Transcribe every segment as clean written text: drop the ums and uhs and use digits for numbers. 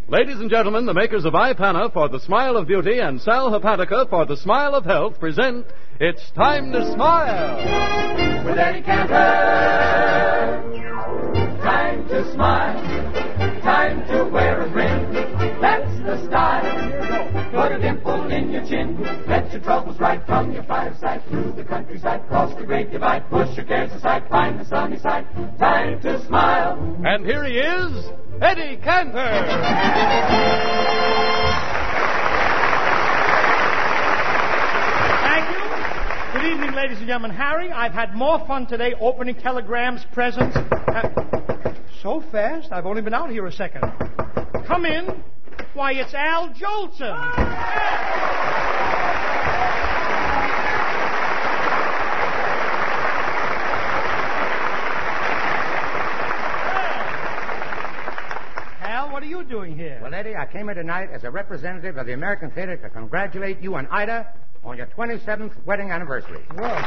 Ladies and gentlemen, the makers of Ipana for the smile of beauty and Sal Hepatica for the smile of health present It's Time to Smile with Eddie Cantor. Time to smile, time to wear a grin. That's the style. Put a dimple in your chin. Let your troubles right from your fireside. Through the countryside, cross the great divide. Push your cares aside, find the sunny side. Time to smile. And here he is, Eddie Cantor. Thank you. Good evening, ladies and gentlemen. Harry, I've had more fun today opening telegrams, presents. So fast? I've only been out here a second. Come in. Why, it's Al Jolson. Al, what are you doing here? Well, Eddie, I came here tonight as a representative of the American Theater to congratulate you and Ida on your 27th wedding anniversary. Well,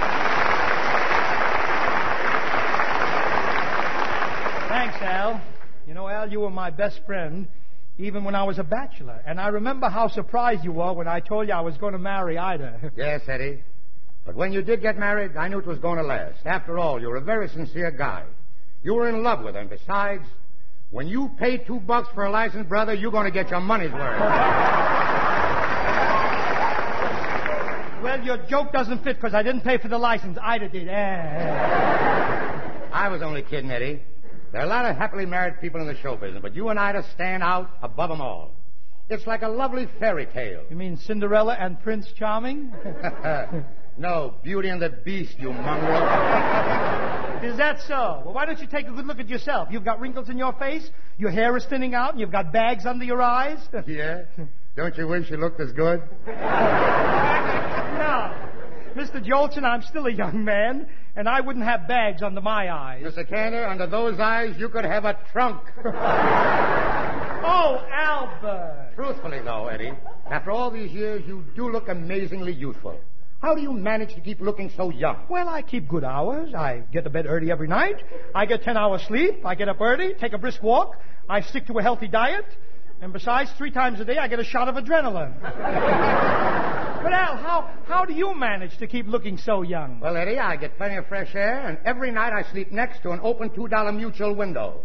thanks, Al. You know, Al, you were my best friend even when I was a bachelor. And I remember how surprised you were when I told you I was going to marry Ida. Yes, Eddie. But when you did get married, I knew it was going to last. After all, you're a very sincere guy. You were in love with her. And besides, when you pay $2 for a license, brother, you're going to get your money's worth. Well, your joke doesn't fit because I didn't pay for the license. Ida did. I was only kidding, Eddie. There are a lot of happily married people in the show business, but you and Ida stand out above them all. It's like a lovely fairy tale. You mean Cinderella and Prince Charming? No, Beauty and the Beast, you mongrel. Is that so? Well, why don't you take a good look at yourself? You've got wrinkles in your face, your hair is thinning out, and you've got bags under your eyes. Yeah? Don't you wish you looked as good? No. Mr. Jolson, I'm still a young man, and I wouldn't have bags under my eyes. Mr. Cantor, under those eyes, you could have a trunk. Oh, Albert. Truthfully, though, Eddie, after all these years, you do look amazingly youthful. How do you manage to keep looking so young? Well, I keep good hours. I get to bed early every night. I get 10 hours sleep. I get up early, take a brisk walk. I stick to a healthy diet. And besides, 3 times a day, I get a shot of adrenaline. But, Al, how do you manage to keep looking so young? Well, Eddie, I get plenty of fresh air, and every night I sleep next to an open $2 mutual window.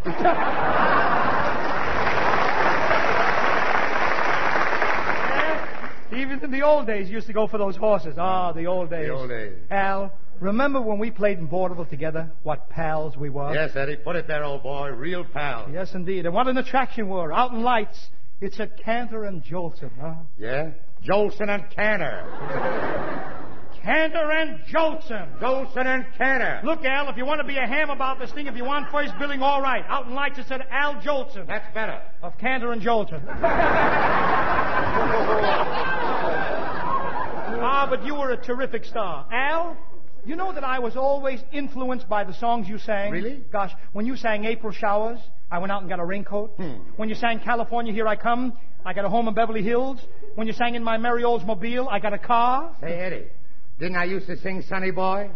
Even in the old days, you used to go for those horses. Ah, the old days. The old days. Al, remember when we played in vaudeville together? What pals we were. Yes, Eddie, put it there, old boy. Real pals. Yes, indeed. And what an attraction we were. Out in lights. It's at Cantor and Jolson, huh? Yeah? Jolson and Cantor. Cantor and Jolson. Jolson and Cantor. Look, Al, if you want to be a ham about this thing, if you want first billing, all right. Out in lights, it said Al Jolson. That's better. Of Cantor and Jolson. But you were a terrific star. Al, you know that I was always influenced by the songs you sang? Really? Gosh, when you sang April Showers, I went out and got a raincoat. When you sang California, Here I Come, I got a home in Beverly Hills. When you sang In My Merry Oldsmobile, I got a car. Hey, Eddie, didn't I used to sing Sonny Boy?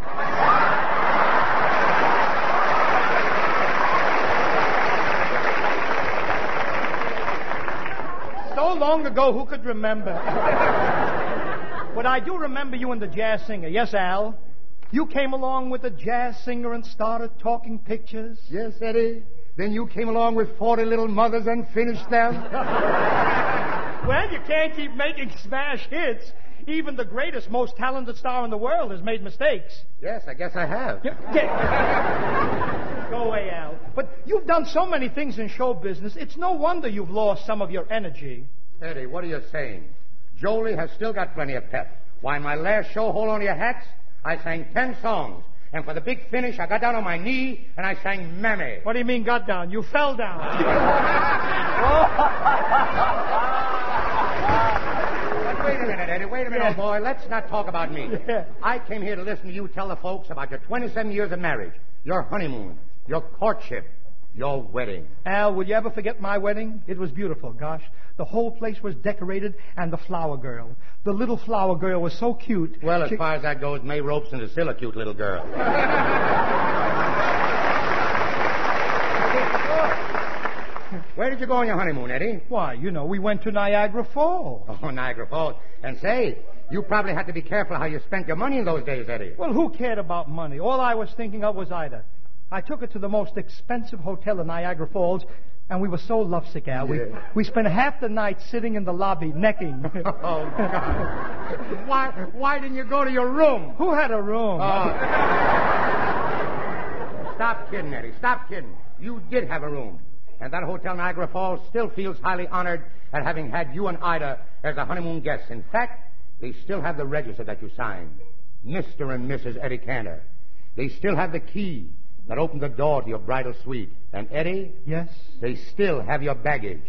So long ago, who could remember? But I do remember you and the jazz singer. Yes, Al? You came along with the jazz singer and started talking pictures. Yes, Eddie. Then you came along with 40 Little Mothers and finished them. Well, you can't keep making smash hits. Even the greatest, most talented star in the world has made mistakes. Yes, I guess I have. Go away, Al. But you've done so many things in show business, it's no wonder you've lost some of your energy. Eddie, what are you saying? Jolie has still got plenty of pep. Why, my last show, Hold On to Your Hats, I sang 10 songs. And for the big finish, I got down on my knee and I sang Mammy. What do you mean got down? You fell down. But wait a minute, Eddie. Wait a minute, old boy. Let's not talk about me. Yeah. I came here to listen to you tell the folks about your 27 years of marriage, your honeymoon, your courtship, your wedding. Al, will you ever forget my wedding? It was beautiful, gosh. The whole place was decorated, and the flower girl. The little flower girl was so cute. Well, as far as that goes, May Robeson is still a cute little girl. Where did you go on your honeymoon, Eddie? Why, we went to Niagara Falls. Oh, Niagara Falls. And say, you probably had to be careful how you spent your money in those days, Eddie. Well, who cared about money? All I was thinking of was Ida. I took her to the most expensive hotel in Niagara Falls, and we were so lovesick, Al. Yeah. We spent half the night sitting in the lobby, necking. Oh, God. Why didn't you go to your room? Who had a room? Stop kidding, Eddie. Stop kidding. You did have a room. And that Hotel Niagara Falls still feels highly honored at having had you and Ida as a honeymoon guests. In fact, they still have the register that you signed. Mr. and Mrs. Eddie Cantor. They still have the key that opened the door to your bridal suite. And Eddie? Yes? They still have your baggage.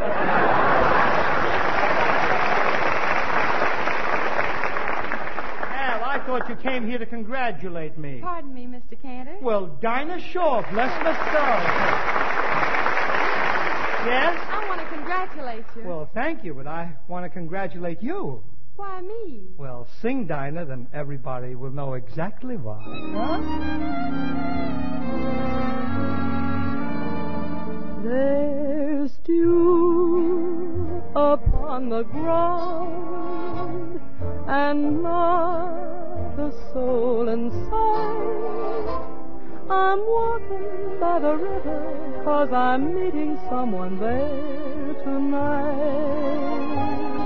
I thought you came here to congratulate me. Pardon me, Mr. Cantor. Well, Dinah Shaw, bless my soul. Yes? I want to congratulate you. Well, thank you, but I want to congratulate you. Why me? Well, sing, Dinah, then everybody will know exactly why. Huh? There's dew upon the ground, and not a soul in sight. I'm walking by the river, 'cause I'm meeting someone there tonight.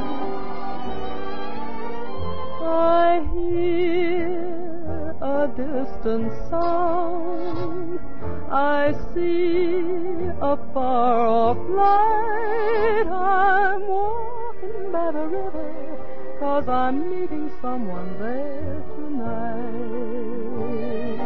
I hear a distant sound, I see a far-off light. I'm walking by the river, 'cause I'm meeting someone there tonight.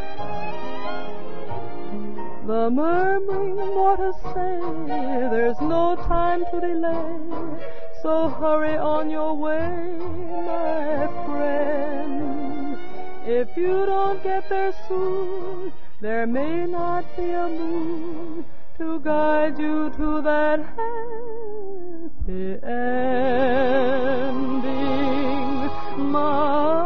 The murmuring waters say there's no time to delay, so hurry on your way, my friend. If you don't get there soon, there may not be a moon to guide you to that happy ending. My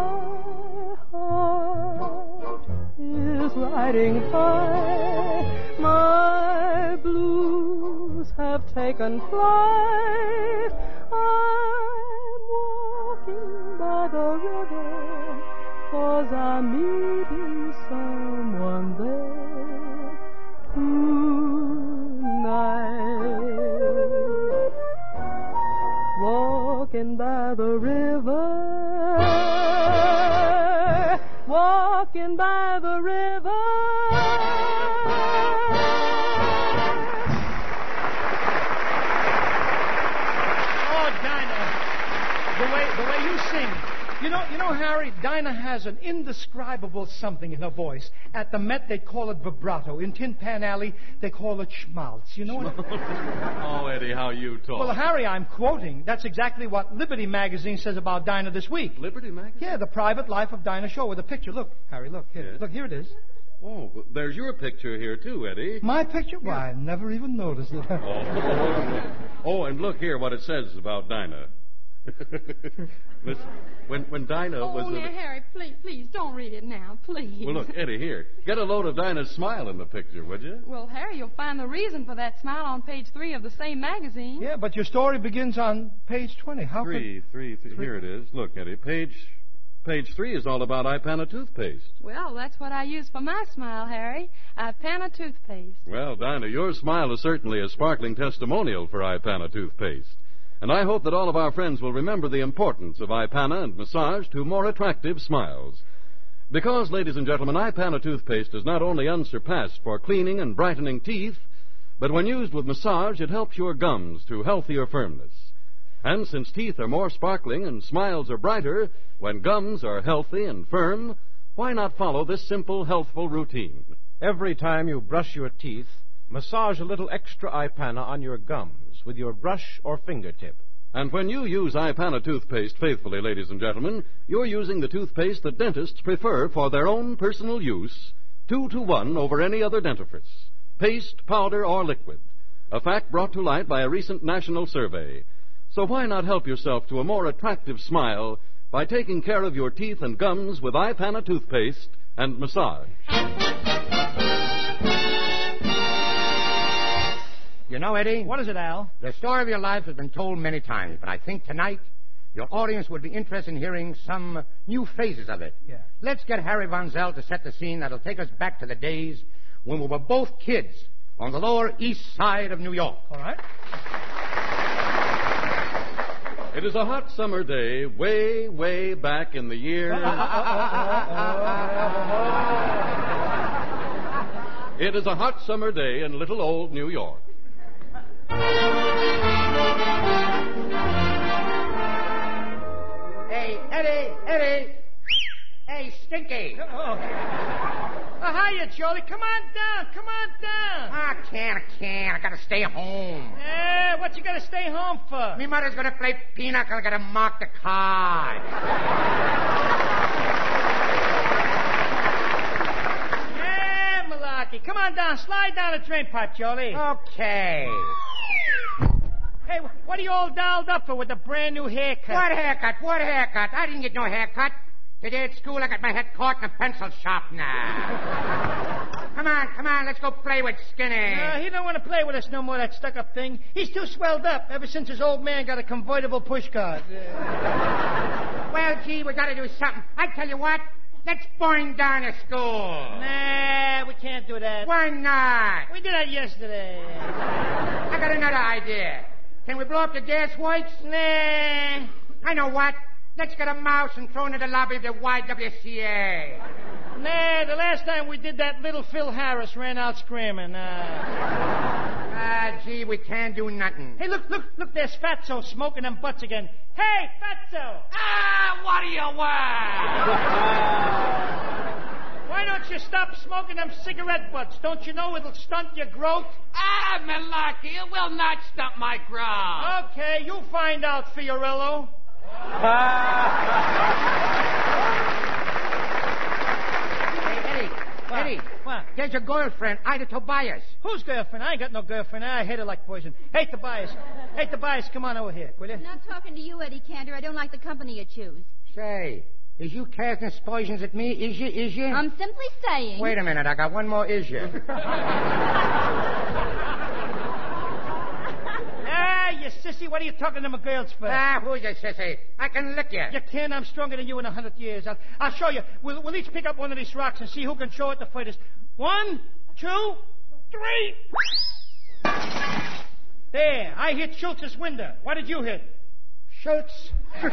heart is riding high, my blues have taken flight. I'm walking by the river, 'cause I'm meeting someone there tonight. Walking by the river, walking by the river. The way you sing. You know, Harry, Dinah has an indescribable something in her voice. At the Met, they call it vibrato. In Tin Pan Alley, they call it schmaltz. You know what? Oh, Eddie, how you talk. Well, Harry, I'm quoting. That's exactly what Liberty Magazine says about Dinah this week. Liberty Magazine? Yeah, the private life of Dinah Shaw with a picture. Look, Harry, look. Here, Yes. Look, here it is. Oh, well, there's your picture here, too, Eddie. My picture? Why, I never even noticed it. Oh, and look here what it says about Dinah. Listen, when Dinah was... now, Harry, please, don't read it now, please. Well, look, Eddie, here. Get a load of Dinah's smile in the picture, would you? Well, Harry, you'll find the reason for that smile on page 3 of the same magazine. Yeah, but your story begins on page 20. How Three. Here it is. Look, Eddie, page 3 is all about Ipana toothpaste. Well, that's what I use for my smile, Harry. Ipana toothpaste. Well, Dinah, your smile is certainly a sparkling testimonial for Ipana toothpaste. And I hope that all of our friends will remember the importance of Ipana and massage to more attractive smiles. Because, ladies and gentlemen, Ipana toothpaste is not only unsurpassed for cleaning and brightening teeth, but when used with massage, it helps your gums to healthier firmness. And since teeth are more sparkling and smiles are brighter, when gums are healthy and firm, why not follow this simple, healthful routine? Every time you brush your teeth, massage a little extra Ipana on your gums with your brush or fingertip. And when you use Ipana toothpaste faithfully, ladies and gentlemen, you're using the toothpaste that dentists prefer for their own personal use, 2-to-1 over any other dentifrice, paste, powder, or liquid, a fact brought to light by a recent national survey. So why not help yourself to a more attractive smile by taking care of your teeth and gums with Ipana toothpaste and massage? know, Eddie? What is it, Al? The story of your life has been told many times, but I think tonight your audience would be interested in hearing some new phases of it. Yeah. Let's get Harry Von Zell to set the scene that'll take us back to the days when we were both kids on the Lower East Side of New York. All right. It is a hot summer day, way, way back in the year. It is a hot summer day in little old New York. Hey, Eddie! Hey, Stinky! Hiya, Jolly. Come on down. I can't. I gotta stay home. What you gotta stay home for? Me mother's gonna play pinochle. I gotta mark the card. Malarkey. Come on down. Slide down the drain pipe, Jolly. Okay. Hey, what are you all dolled up for with a brand new haircut? What haircut? I didn't get no haircut. Today at school, I got my head caught in a pencil sharpener. Come on, let's go play with Skinny. He don't want to play with us no more, that stuck-up thing. He's too swelled up ever since his old man got a convertible pushcart. Well, gee, we gotta do something. I tell you what, let's burn down the school. Nah, we can't do that. Why not? We did that yesterday. I got another idea. Can we blow up the gas works? Nah. I know what. Let's get a mouse and throw into the lobby of the YWCA. Nah, the last time we did that, little Phil Harris ran out screaming. Gee, we can't do nothing. Hey, look, there's Fatso smoking them butts again. Hey, Fatso! What do you want? Why don't you stop smoking them cigarette butts? Don't you know it'll stunt your growth? Malarkey, it will not stunt my growth. Okay, you find out, Fiorello. Hey, Eddie. What? There's your girlfriend, Ida Tobias. Whose girlfriend? I ain't got no girlfriend. I hate her like poison. Hey, Tobias, come on over here, will you? I'm not talking to you, Eddie Cantor. I don't like the company you choose. Say, is you casting aspersions at me? Is you? I'm simply saying... Wait a minute, I got one more is you. You sissy, what are you talking to my girls for? Who's your sissy? I can lick you. You can. I'm stronger than you in 100 years. I'll show you. We'll each pick up one of these rocks and see who can show it the furthest. 1, 2, 3. There. I hit Schultz's window. What did you hit? Schultz.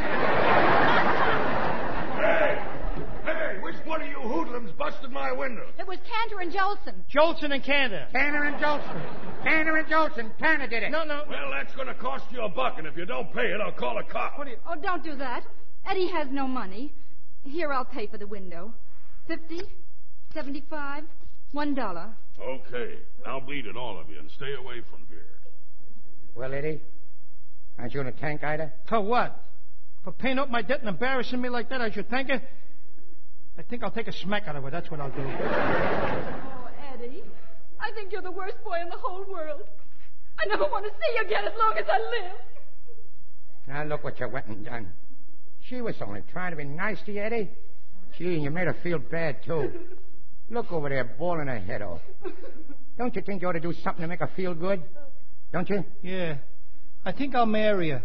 Hey, which one of you hoodlums busted my window? It was Cantor and Jolson. Jolson and Cantor. Tanner and Jolson. Tanner did it. No. Well, that's going to cost you $1, and if you don't pay it, I'll call a cop. Oh, don't do that. Eddie has no money. Here, I'll pay for the window. 50, 75, $1. Okay. Now beat it, all of you, and stay away from here. Well, Eddie, aren't you in a tank, Ida? For what? For paying up my debt and embarrassing me like that, I should thank her? I think I'll take a smack out of her. That's what I'll do. Oh, Eddie, I think you're the worst boy in the whole world. I never want to see you again as long as I live. Now, look what you went and done. She was only trying to be nice to you, Eddie. Gee, and you made her feel bad, too. Look over there, bawling her head off. Don't you think you ought to do something to make her feel good? Don't you? Yeah. I think I'll marry her.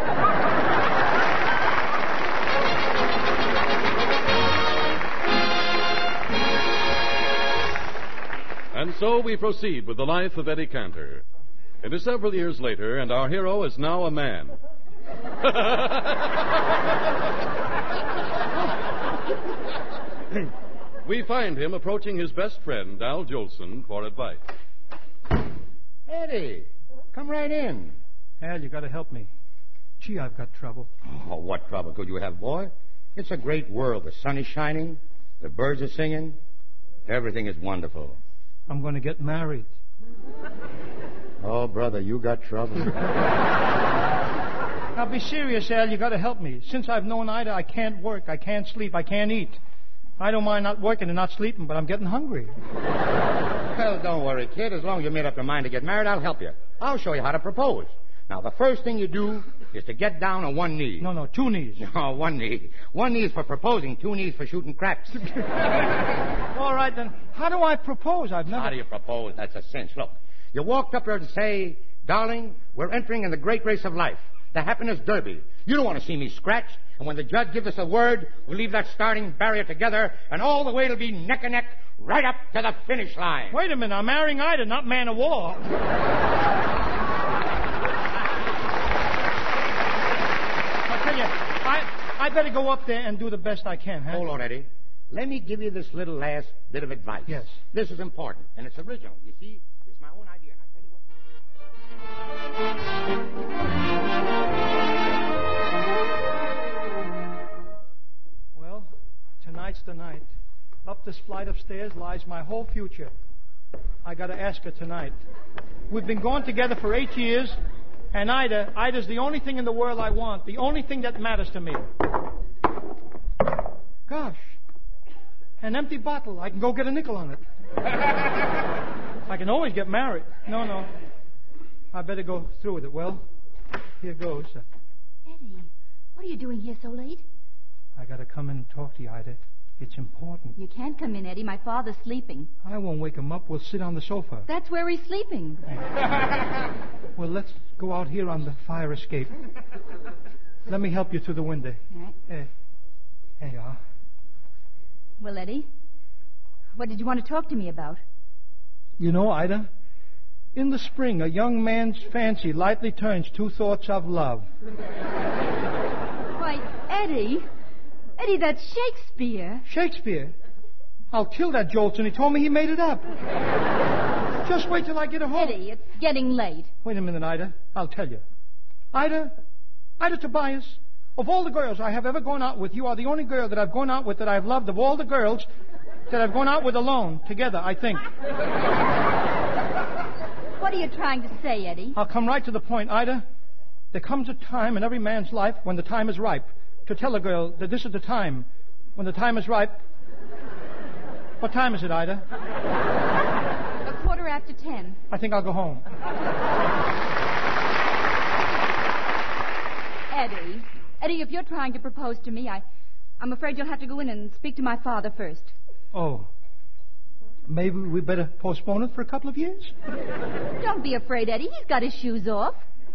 And so we proceed with the life of Eddie Cantor. It is several years later, and our hero is now a man. We find him approaching his best friend, Al Jolson, for advice. Eddie, come right in. Al, you gotta help me. Gee, I've got trouble. Oh, what trouble could you have, boy? It's a great world. The sun is shining. The birds are singing. Everything is wonderful. I'm going to get married. Oh, brother, you got trouble. Now, be serious, Al. You got to help me. Since I've known Ida, I can't work, I can't sleep, I can't eat. I don't mind not working and not sleeping, but I'm getting hungry. Well, don't worry, kid. As long as you made up your mind to get married, I'll help you. I'll show you how to propose. Now, the first thing you do is to get down on one knee. No, 2 knees. No, one knee. 1 knee is for proposing, 2 knees for shooting craps. All right, then. How do I propose? I've never... How do you propose? That's a cinch. Look, you walked up there to say, Darling, we're entering in the great race of life, the happiness derby. You don't want to see me scratched. And when the judge gives us a word, we'll leave that starting barrier together, and all the way it'll be neck and neck right up to the finish line. Wait a minute. I'm marrying Ida, not man of war. I tell you, I better go up there and do the best I can, huh? Hold on, Eddie. Let me give you this little last bit of advice. Yes. This is important, and it's original. You see, it's my own idea, and I tell you what... Well, tonight's the night. Up this flight of stairs lies my whole future. I got to ask her tonight. We've been going together for 8 years, and Ida's the only thing in the world I want, the only thing that matters to me. Gosh, an empty bottle. I can go get a nickel on it. I can always get married. No. I better go through with it. Well, here goes. Eddie, what are you doing here so late? I got to come in and talk to you, Ida. It's important. You can't come in, Eddie. My father's sleeping. I won't wake him up. We'll sit on the sofa. That's where he's sleeping. Well, let's go out here on the fire escape. Let me help you through the window. All right. Here you are. Well, Eddie, what did you want to talk to me about? You know, Ida, in the spring, a young man's fancy lightly turns two thoughts of love. Why, Eddie, that's Shakespeare. Shakespeare? I'll kill that Jolson. He told me he made it up. Just wait till I get home. Eddie, it's getting late. Wait a minute, Ida. I'll tell you. Ida Tobias, of all the girls I have ever gone out with, you are the only girl that I've gone out with that I've loved of all the girls that I've gone out with alone, together, I think. What are you trying to say, Eddie? I'll come right to the point, Ida. There comes a time in every man's life when the time is ripe to tell a girl that this is the time. When the time is ripe. What time is it, Ida? 10:15. I think I'll go home. Eddie, if you're trying to propose to me, I'm afraid you'll have to go in and speak to my father first. Oh. Maybe we better postpone it for a couple of years? Don't be afraid, Eddie. He's got his shoes off.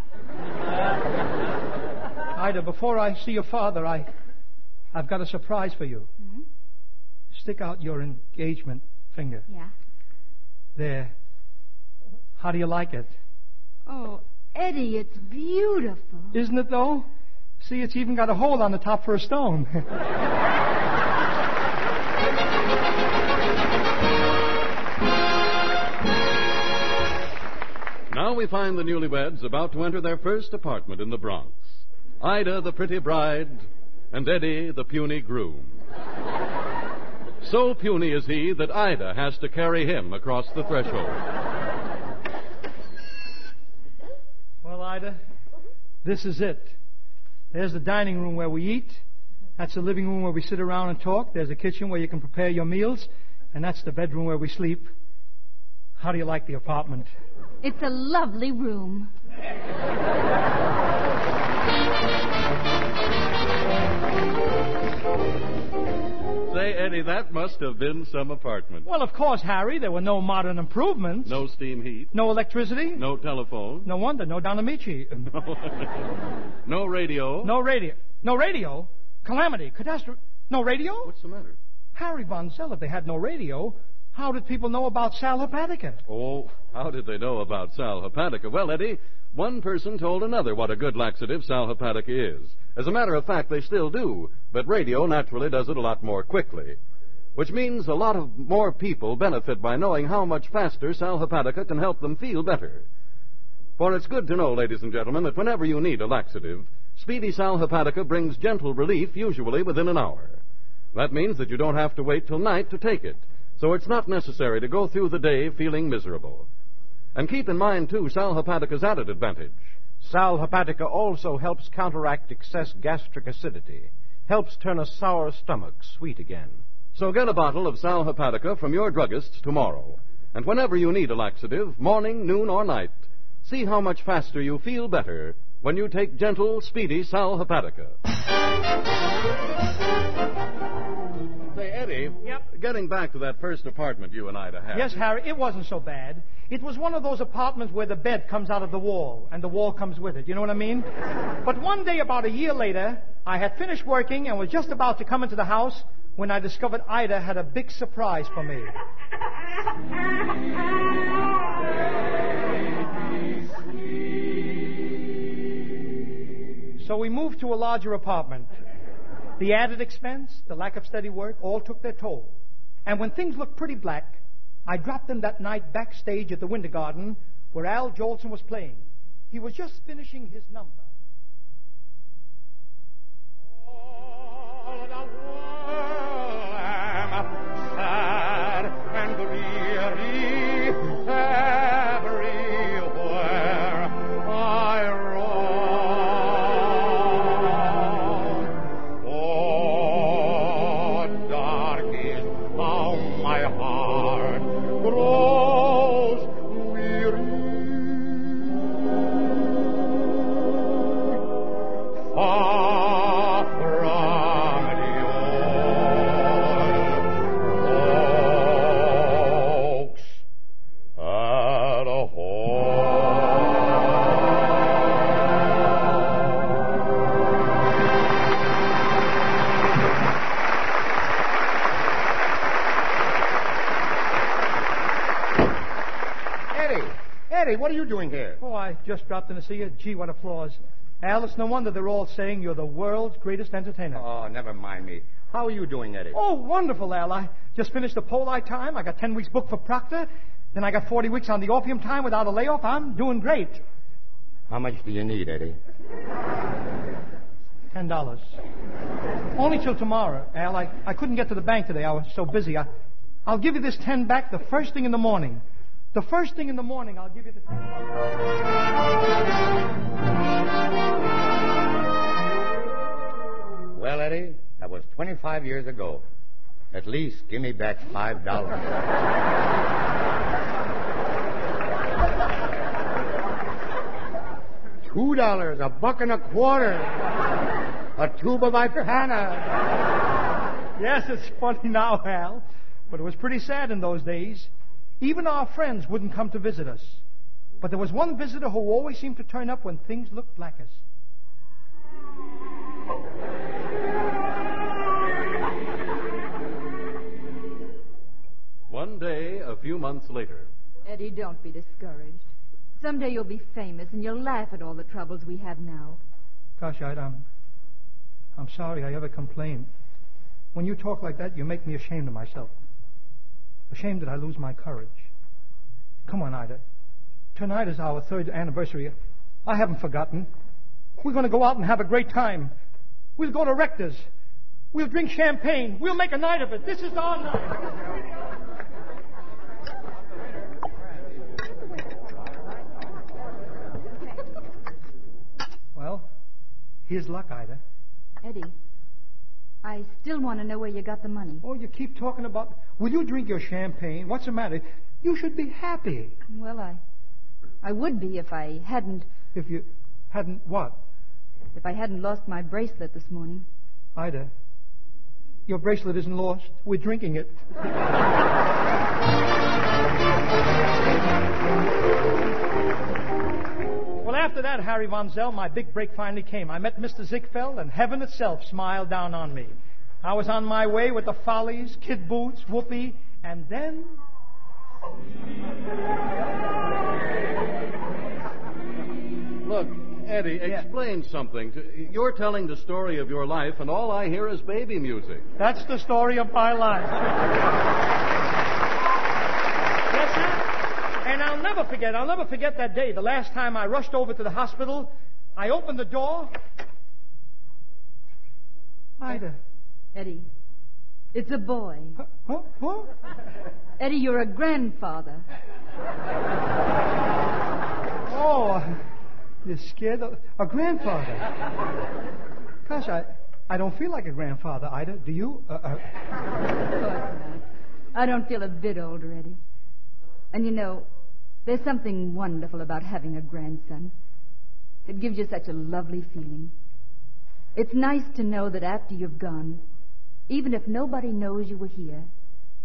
Ida, before I see your father, I've got a surprise for you. Mm-hmm. Stick out your engagement finger. Yeah. There. How do you like it? Oh, Eddie, it's beautiful. Isn't it, though? See, it's even got a hole on the top for a stone. Now we find the newlyweds about to enter their first apartment in the Bronx. Ida, the pretty bride, and Eddie, the puny groom. So puny is he that Ida has to carry him across the threshold. Well, Ida, this is it. There's the dining room where we eat. That's the living room where we sit around and talk. There's the kitchen where you can prepare your meals. And that's the bedroom where we sleep. How do you like the apartment? It's a lovely room. Say, Eddie, that must have been some apartment. Well, of course, Harry. There were no modern improvements. No steam heat. No electricity. No telephone. No wonder. No Donamici. No radio. No radio. No radio? Calamity. Catastrophe. No radio? What's the matter? Harry Von Zell, if they had no radio, how did people know about Sal Hepatica? Oh, how did they know about Sal Hepatica? Well, Eddie, one person told another what a good laxative Sal Hepatica is. As a matter of fact, they still do, but radio naturally does it a lot more quickly, which means a lot of more people benefit by knowing how much faster Sal Hepatica can help them feel better. For it's good to know, ladies and gentlemen, that whenever you need a laxative, Speedy Sal Hepatica brings gentle relief, usually within an hour. That means that you don't have to wait till night to take it, so it's not necessary to go through the day feeling miserable. And keep in mind, too, Sal Hepatica's added advantage. Sal Hepatica also helps counteract excess gastric acidity, helps turn a sour stomach sweet again. So get a bottle of Sal Hepatica from your druggist tomorrow. And whenever you need a laxative, morning, noon, or night, see how much faster you feel better when you take gentle, speedy Sal Hepatica. Say, Eddie, Yep. getting back to that first apartment you and Ida had. Yes, Harry, it wasn't so bad. It was one of those apartments where the bed comes out of the wall, and the wall comes with it. You know what I mean? But one day, about a year later, I had finished working and was just about to come into the house when I discovered Ida had a big surprise for me. So we moved to a larger apartment. The added expense, the lack of steady work, all took their toll. And when things looked pretty black, I dropped in that night backstage at the Winter Garden where Al Jolson was playing. He was just finishing his number. All the world am sad and dreary everywhere I roam. Oh, dark is how my heart grows weary. Far from your folks at home. Eddie, what are you doing here? Oh, I just dropped in to see you. Gee, what applause. Al, it's no wonder they're all saying you're the world's greatest entertainer. Oh, never mind me. How are you doing, Eddie? Oh, wonderful, Al. I just finished the Poli time. I got 10 weeks booked for Proctor. Then I got 40 weeks on the Orpheum time without a layoff. I'm doing great. How much do you need, Eddie? $10. Only till tomorrow, Al. I couldn't get to the bank today. I was so busy. I'll give you this 10 back the first thing in the morning. The first thing in the morning, I'll give you the 10. Well, Eddie, that was 25 years ago. At least give me back $5. $2, a buck and a quarter, a tube of Ipana. Yes, it's funny now, Al, but it was pretty sad in those days. Even our friends wouldn't come to visit us. But there was one visitor who always seemed to turn up when things looked blackest. One day, a few months later. Eddie, don't be discouraged. Someday you'll be famous and you'll laugh at all the troubles we have now. Gosh, I'm sorry I ever complained. When you talk like that, you make me ashamed of myself. Ashamed that I lose my courage. Come on, Ida. Tonight is our 3rd anniversary. I haven't forgotten. We're going to go out and have a great time. We'll go to Rector's. We'll drink champagne. We'll make a night of it. This is our night. Well, here's luck, Ida. Eddie, I still want to know where you got the money. Oh, you keep talking about... Will you drink your champagne? What's the matter? You should be happy. Well, I would be if I hadn't... If you hadn't what? If I hadn't lost my bracelet this morning. Ida, your bracelet isn't lost. We're drinking it. Well, after that, Harry Von Zell, my big break finally came. I met Mr. Ziegfeld, and heaven itself smiled down on me. I was on my way with the Follies, Kid Boots, Whoopi, and then... Look, Eddie, explain something. You're telling the story of your life, and all I hear is baby music. That's the story of my life. Yes, sir? And I'll never forget that day, the last time I rushed over to the hospital. I opened the door. Ida. Eddie, it's a boy. Huh? Eddie, you're a grandfather. Oh, you're scared of a grandfather. Gosh, I don't feel like a grandfather, Ida. Do you? Of course not. I don't feel a bit older, Eddie. And you know, there's something wonderful about having a grandson. It gives you such a lovely feeling. It's nice to know that after you've gone, even if nobody knows you were here,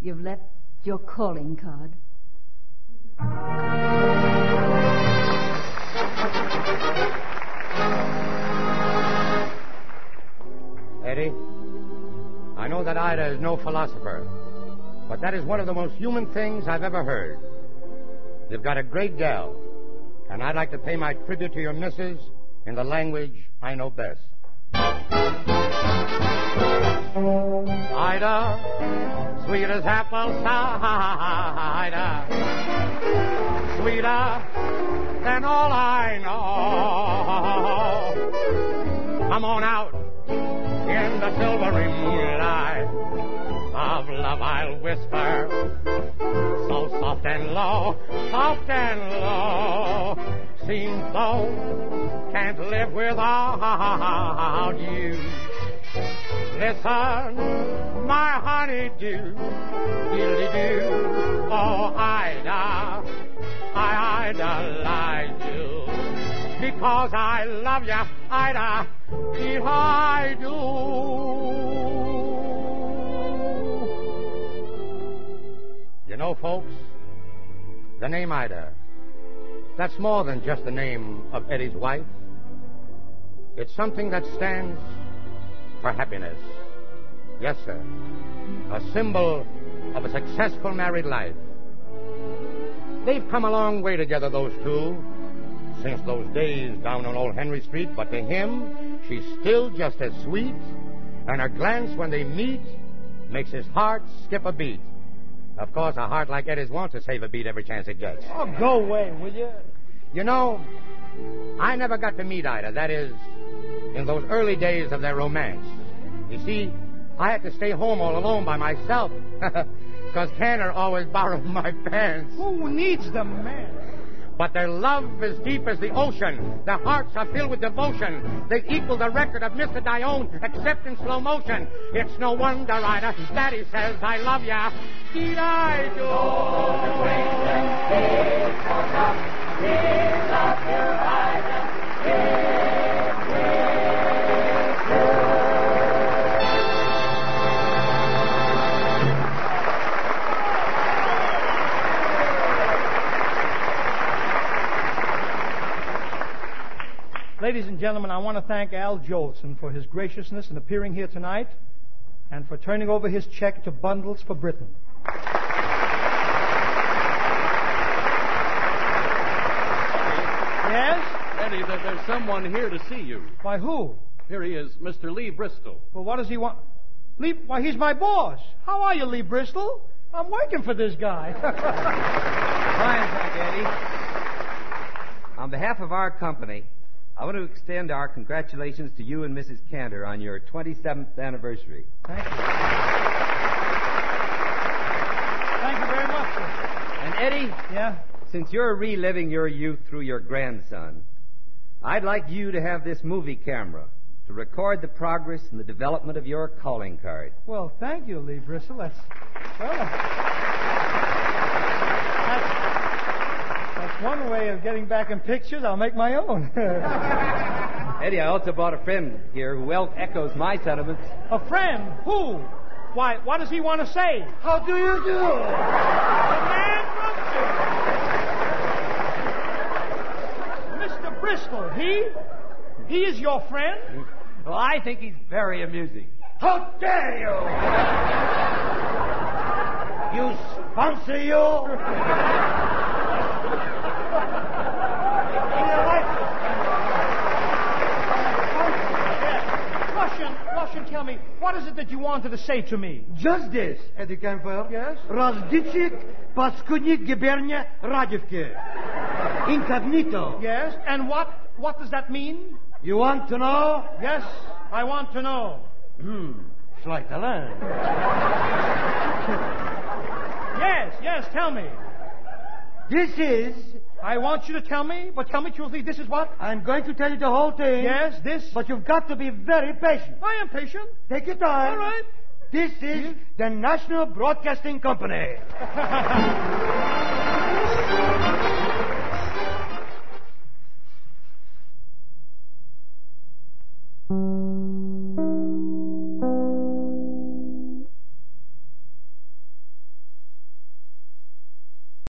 You've left your calling card. Eddie, I know that Ida is no philosopher, but that is one of the most human things I've ever heard. You've got a great gal, and I'd like to pay my tribute to your missus in the language I know best. Ida, sweet as apple cider, sweeter than all I know. Come on out in the silvery moonlight of love I'll whisper, so soft and low, seems though can't live without you. Listen, my honeydew, diddly-doo, oh Ida, I idolize you, because I love you, Ida, indeed I do. You know, folks, the name Ida, that's more than just the name of Eddie's wife. It's something that stands for happiness. Yes, sir. A symbol of a successful married life. They've come a long way together, those two, since those days down on Old Henry Street, but to him, she's still just as sweet, and her glance when they meet makes his heart skip a beat. Of course, a heart like Eddie's wants to save a beat every chance it gets. Oh, go away, will you? You know, I never got to meet Ida. That is, in those early days of their romance. You see, I had to stay home all alone by myself, because Tanner always borrowed my pants. Who needs them, man? But their love is deep as the ocean. Their hearts are filled with devotion. They equal the record of Mr. Dione, except in slow motion. It's no wonder, Ida, Daddy says I love ya. Indeed I do. Ladies and gentlemen, I want to thank Al Jolson for his graciousness in appearing here tonight and for turning over his check to Bundles for Britain. Yes? Eddie, there's someone here to see you. Why, who? Here he is, Mr. Lee Bristol. Well, what does he want? Lee, why, he's my boss. How are you, Lee Bristol? I'm working for this guy. Fine, thank you, Eddie. On behalf of our company, I want to extend our congratulations to you and Mrs. Cantor on your 27th anniversary. Thank you. Thank you very much, sir. And Eddie, yeah? Since you're reliving your youth through your grandson, I'd like you to have this movie camera to record the progress and the development of your calling card. Well, thank you, Lee Bristol. That's one way of getting back in pictures. I'll make my own. Eddie, I also brought a friend here who well echoes my sentiments. A friend? Who? Why, what does he want to say? How do you do? The man Mr. Bristol, he is your friend? Well, I think he's very amusing. How dare you? You sponsor you? Russian, tell me, what is it that you wanted to say to me? Just this, Eddie Campbell. Yes? Раздичик, паскудник губерния Радивки. Incognito. Yes, and what does that mean? You want to know? Yes, I want to know. Schleiterlein. Yes, tell me. This is... I want you to tell me, but tell me truthfully, this is what? I'm going to tell you the whole thing. Yes, this. But you've got to be very patient. I am patient. Take your time. All right. This is the National Broadcasting Company.